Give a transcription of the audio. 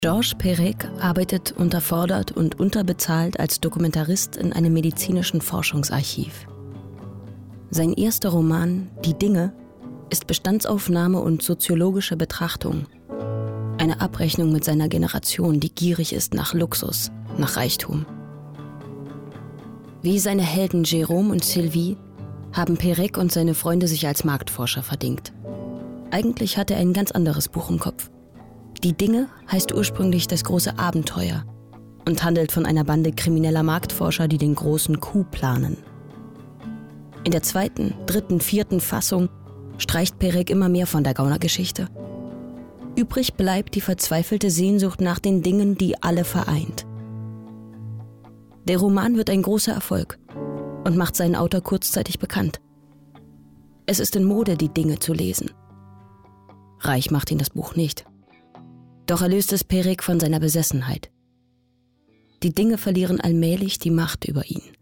Georges Perec arbeitet unterfordert und unterbezahlt als Dokumentarist in einem medizinischen Forschungsarchiv. Sein erster Roman, Die Dinge, ist Bestandsaufnahme und soziologische Betrachtung. Eine Abrechnung mit seiner Generation, die gierig ist nach Luxus, nach Reichtum. Wie seine Helden Jérôme und Sylvie haben Perec und seine Freunde sich als Marktforscher verdingt. Eigentlich hatte er ein ganz anderes Buch im Kopf. Die Dinge heißt ursprünglich Das große Abenteuer und handelt von einer Bande krimineller Marktforscher, die den großen Coup planen. In der 2., 3., 4. Fassung streicht Perec immer mehr von der Gaunergeschichte. Übrig bleibt die verzweifelte Sehnsucht nach den Dingen, die alle vereint. Der Roman wird ein großer Erfolg und macht seinen Autor kurzzeitig bekannt. Es ist in Mode, die Dinge zu lesen. Reich macht ihn das Buch nicht. Doch erlöst es Perec von seiner Besessenheit. Die Dinge verlieren allmählich die Macht über ihn.